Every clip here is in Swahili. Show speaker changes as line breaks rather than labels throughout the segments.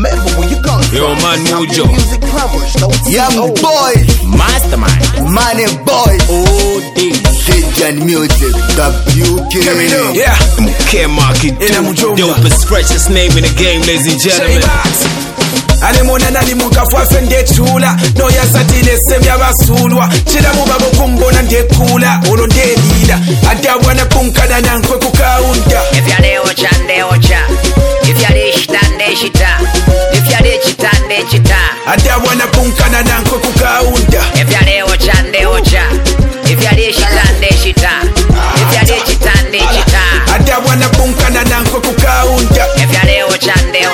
remember where you come from.
Yo, man, Mojo.
Music powers,
Young boys,
Mastermind.
money boys,
OD.
Cajun music, WK.
Yeah. Care market. Dopest, freshest name in the game, ladies and gentlemen.
Alemona nalimuka fende chula no yasatile semya basulwa chira mubabo kumbona ndekula olo ndelida adabwana punkada nankwe ku counter
if yale ocha if yale shitande shita if yale chitande chita
adabwana punkada nankwe ku counter
if yale ocha if yale shitande shita if yale chitande chita
adabwana punkada nankwe ku counter
if yale ocha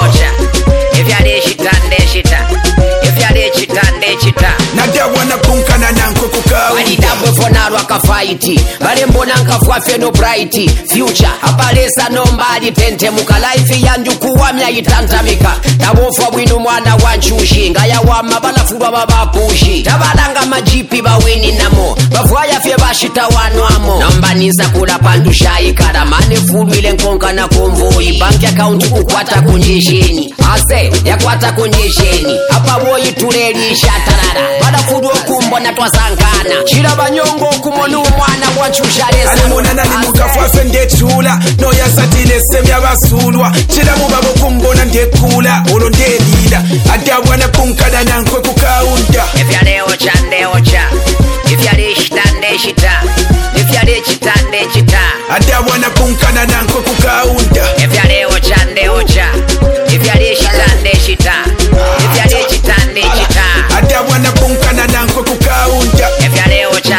if yale shitande shita if yale chitande chita
nadabwana punkana nankwe ku counter
walidabwe fonalo akafight bale mbona nkafwafe no bright future abalesa no mbali tente muka life yanju kuwamya itantamika tabofa bwino mwana wanchushi ngaya wama balafulwa babapushi tabalanga majipi bawini namo bavwaya fye bashita wanwamo nambanisa kula pandusha ikala mane fulwile nkonka na konvoyi bank account kukwata kunjisheni ase yakwata kunjisheni apa boyi tuleli shatalala balafulwa kumbona twasangana chira banyongo kumonu mwana wanchusha lesa
alimona nalimuka fende chula no yasatile semya basulwa chira mubabo kumbona ndekula olo ndelida adabwana punkada nankwe ku counter
if yale ocha if yale shitande shita if yale chitande chita
adabwana punkana nankwe ku counter
if yale ocha if yale shitande shita if yale chitande chita
adabwana punkana nankwe ku counter
if yale ocha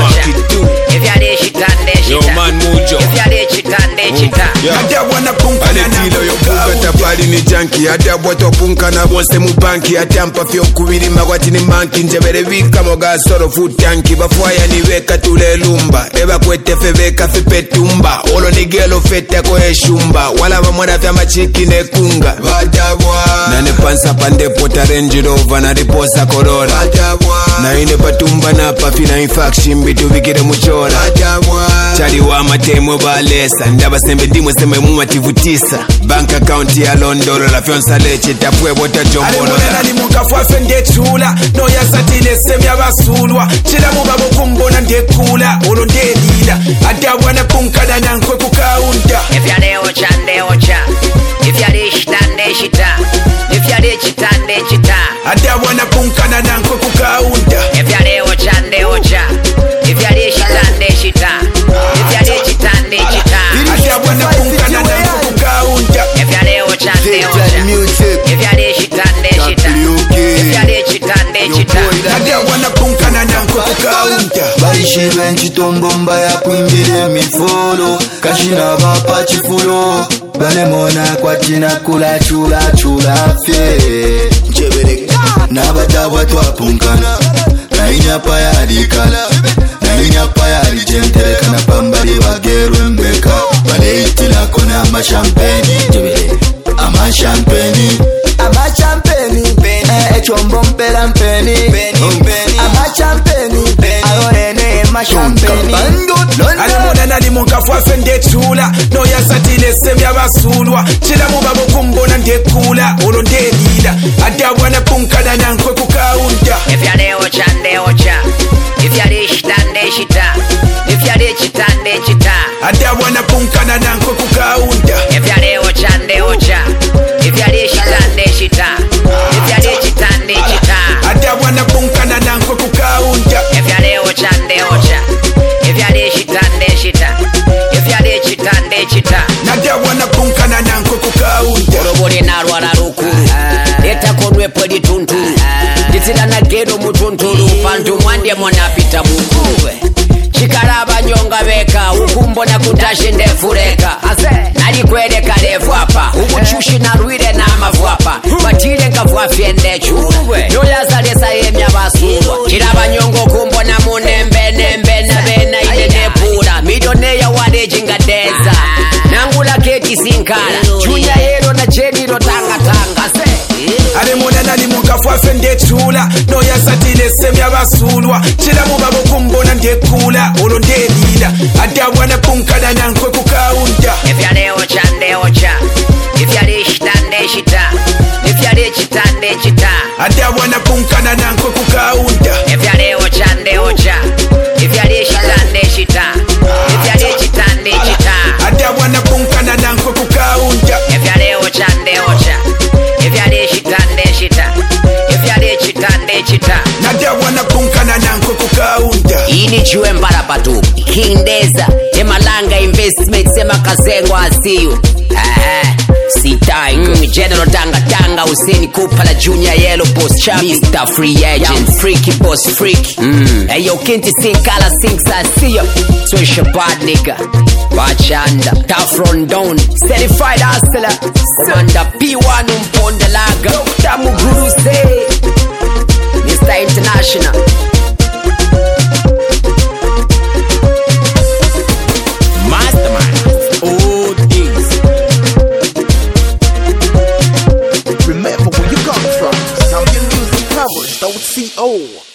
if yale shitande
Yo,
shita
man, Mojo.
if yale chitande chita
adabwana punkana
aletilo
nankwe ku
yopunga
counter
tapali ni janki adabwa topunkana bonse mu banki atampa fyokubirima kwati ni manki njebere vika moga soro futanki bafwaya ni weka tulelumba eba kwete febeka fipetumba olo ni gelo fete ko eshumba wala bamwana vya machiki nekunga badabwa nane pansa pande pota Range Rover na riposa Corolla badabwa na ine patumba na pafina infaction bitu vikire muchora badabwa chali wa matemwe balesa ndaba sembe ndimwe sembe mumativutisa bank account ya londolo la fionsa leche tapwe bota jombolo
alimona nalimuka fende chula no yasatile semya basulwa chira mubabo kumbona ndekula olo ndelida adabwana punkada nankwe ku counter
if yale ocha if yale shitande shita if yale chitande chita
adabwana punkana nankwe ku counter
if yale ocha if yale shitande shita if yale chitande chita
adabwana punkana nankwe ku counter
if yale ocha
Cajun music,
if yale shitande shita if yale chitande chita
adabwana punkana nankwe ku counter
barishirwe nchitombomba ya kuingiria mifolo kashina bapa chifulo balemona kwa tina kula chula fye njebere nabadabwa twapunkana na inyapa ya dikala na inyapa ya dijentereka na pambari bagerwe mbeka baleitila kona amashampeni njebere amashampeni echombo mpela mpeni amashampeni ayonene mashampeni
alimona nalimuka fende chula no yasatile semya basulwa chira mubabo kumbona ndekula olo ndelida adabwana punkana nankwe ku counter
if yale ocha if yale shitande shita if yale chitande chita
adabwana punkana nankwe ku counter
if yale ocha if yale shitande shita if yale chitande chita
adabwana punkana nankwe ku counter
if yale ocha if yale shitande shita if yale chitande chita
nadabwana punkana nankwe ku counter
orobole nalwala lukulu etakonwepo lituntulu nditsira na gero mutuntulu pantu mwandye monapita mukulu chikala abanyonga beka ukumbona kutashe ndefuleka nalikweleka levu apa ubuchushi nalwile n'amavu apa batile nkavwafye ndechulu noyazalesa yemya basulwa chila abanyonga okumbona munembe nabena ine nepula midoneya walejinga deza nangula keti sinkala junya yero na jeniro tangatanga
alimona nalimuka fende chula no yasatile semya basulwa chira mubabo kumbona ndekula olo ndelida adabwana punkana nankwe ku counter
if yale ocha if yale shitande shita if yale chitande chita
adabwana punkana nankwe ku kaunta
evyalewo chande ocha evyale chitande chita evyale chitande chita
adabwana punkana nankwe ku kaunta
evyalewo chande ocha evyale chitande chita evyale chitande chita
nadabwana punkana nankwe ku kaunta
ini juwe mbara patu King Deza Emalanga Investments Emakazengo asiyu Sitai General Tanga Hussein Kupala Junior Yellow Boss Chabi Mr. Free Agent Freaky Boss Freaky Ayo Kinti Sinkala Sinks asiyo Social bad nigga Bachanda Tough Rundown Certified Hustler Commander P1 Umponda Laga Tamu Guru Say Mr. International
Remember where you come from. Now your music covers, don't see old.